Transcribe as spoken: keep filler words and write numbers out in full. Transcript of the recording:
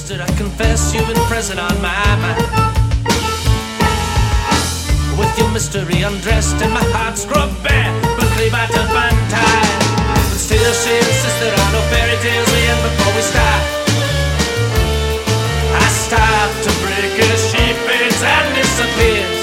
sister, I confess you've been present on my mind. With your mystery undressed and my heart scrubbed bare, quickly by turpentine. But still she insists there are no fairy tales we end before we start. I start to break as she fades and disappears.